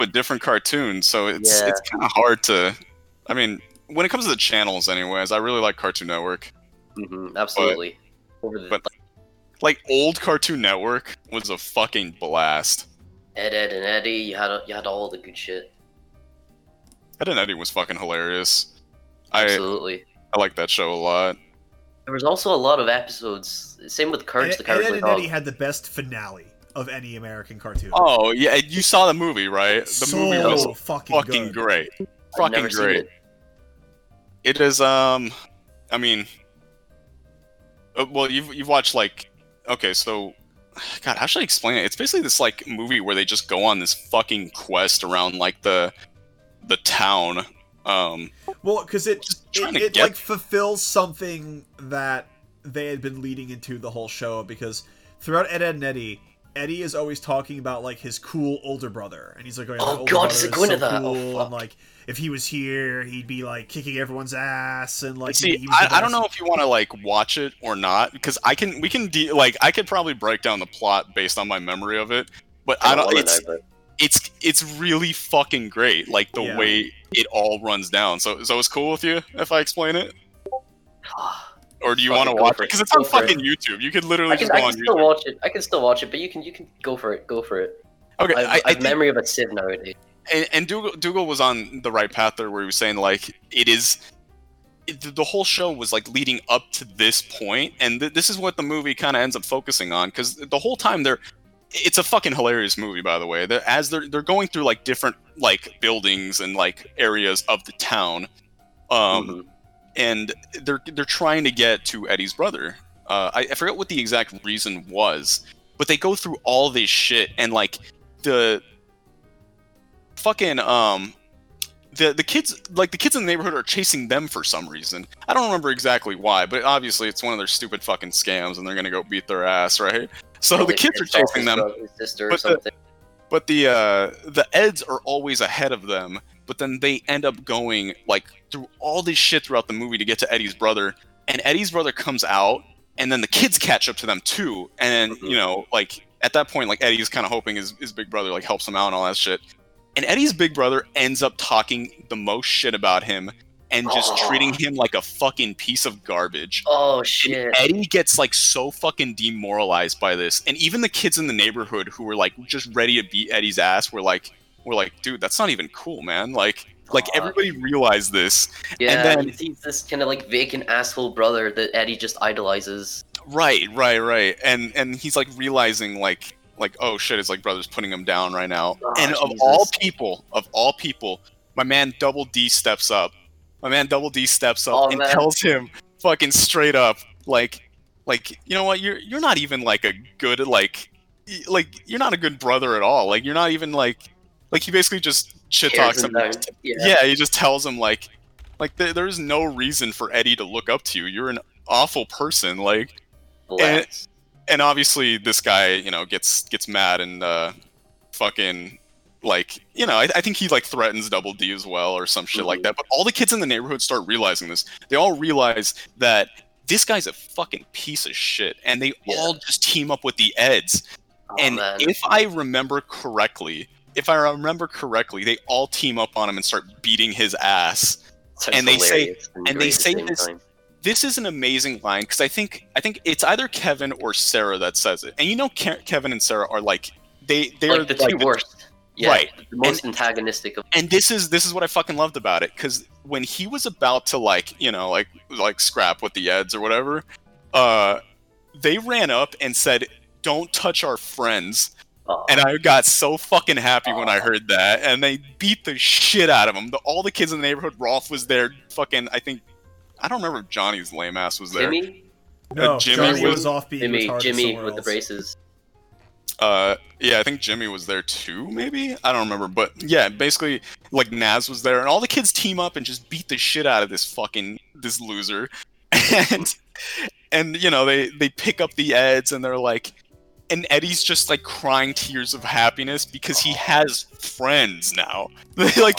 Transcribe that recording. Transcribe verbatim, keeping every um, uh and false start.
with different cartoons, so it's Yeah. it's kind of hard to. I mean, when it comes to the channels, anyways, I really like Cartoon Network. Mm-hmm, absolutely. Over the, but like old Cartoon Network was a fucking blast. Ed, Ed, and Eddie, you had you had all the good shit. Ed and Eddie was fucking hilarious. I Absolutely. I like that show a lot. There was also a lot of episodes. Same with Courage Ed, the Ed, Cowardly Ed and Dog. Eddie had the best finale of any American cartoon. Oh yeah, you saw the movie, right? The so movie was fucking, fucking good. great. I've Fucking never seen great. it. It is um I mean uh, well you've you've watched like okay, so God, how should I explain it? It's basically this like movie where they just go on this fucking quest around like the the town. Um Well, because it Just trying it, to it get- like fulfills something that they had been leading into the whole show, because throughout Ed, Ed and Eddie, Eddie is always talking about like his cool older brother, and he's like, "Oh, my Oh, older God, brother does it is go into so that? Oh, cool," fuck. and like if he was here, he'd be like kicking everyone's ass, and like See, he, he was the I, I don't best. know if you want to like watch it or not, because I can we can de- like I could probably break down the plot based on my memory of it, but I, I don't. don't wanna It's know, but it's it's really fucking great, like the Yeah. way it all runs down. So so it's cool with you if I explain it, or do you Fuck want it, to go watch it? for it. Because it's on Go for it. fucking YouTube. You could literally I can, just I go can on still YouTube. watch it. I can still watch it, but you can you can go for it. Go for it. Okay, I, I, I, I have think, memory of a Civ nowadays. and, and Dougal, Dougal was on the right path there, where he was saying like it is. It, the whole show was like leading up to this point, and th- this is what the movie kind of ends up focusing on, because the whole time they're it's a fucking hilarious movie, by the way. They're, as they're they're going through like different like buildings and like areas of the town, um, Mhm. and they're they're trying to get to Eddie's brother. Uh, I, I forget what the exact reason was, but they go through all this shit, and like the fucking um the the kids like the kids in the neighborhood are chasing them for some reason. I don't remember exactly why, but obviously it's one of their stupid fucking scams, and they're gonna go beat their ass, right? So the Probably kids are pissed off chasing his them, brother, his sister or but the- something. but the uh, the Eds are always ahead of them. But then they end up going like through all this shit throughout the movie to get to Eddie's brother, and Eddie's brother comes out, and then the kids catch up to them too. And Mhm. you know, like at that point, like Eddie's kind of hoping his his big brother like helps him out and all that shit. And Eddie's big brother ends up talking the most shit about him and just Oh. treating him like a fucking piece of garbage. Oh shit! Eddie gets like so fucking demoralized by this, and even the kids in the neighborhood who were like just ready to beat Eddie's ass were like, "Were like, dude, that's not even cool, man." Like, like Fuck. everybody realized this, Yeah, then- he's, he's this kind of like vacant asshole brother that Eddie just idolizes. right, right, right, and and he's like realizing like, like, oh shit, his like brother's putting him down right now, Oh, and of Jesus. all people, of all people, my man Double D steps up. My man Double D steps up Oh, and man. tells him fucking straight up, like, like you know what, you're you're not even like a good like, y- like you're not a good brother at all. Like you're not even like, like he basically just shit Tears talks him him. down. Yeah. Yeah, he just tells him like, like th- there's no reason for Eddie to look up to you. You're an awful person. Like, Bless. and obviously this guy, you know, gets gets mad and uh, fucking like, you know, I, I think he like threatens Double D as well or some shit like Mhm. that. But all the kids in the neighborhood start realizing this. They all realize that this guy's a fucking piece of shit, and they Yeah. all just team up with the Eds. Oh, and man. if I remember correctly, if I remember correctly, they all team up on him and start beating his ass. Sounds and they say- hilarious and they great at the say same this- time. This is an amazing line because I think I think it's either Kevin or Sarah that says it. And you know, Ke- Kevin and Sarah are like they they're like the two worst. Yeah, Right. The most antagonistic of. And this is this is what I fucking loved about it, because when he was about to like you know like like scrap with the Eds or whatever, uh, they ran up and said, "Don't touch our friends." Oh, And I got so fucking happy when I heard that. And they beat the shit out of him. The, all the kids in the neighborhood, Rolf was there. Fucking, I think, I don't remember if Johnny's lame ass was there. Jimmy, No, Uh, Jimmy Johnny was- was off being Jimmy, retarded Jimmy somewhere with the else. braces. Uh, yeah, I think Jimmy was there too, maybe? I don't remember. But yeah, basically, like, Naz was there. And all the kids team up and just beat the shit out of this fucking, this loser. And, and you know, they, they pick up the Eds and they're like, and Eddie's just like crying tears of happiness because he has friends now. like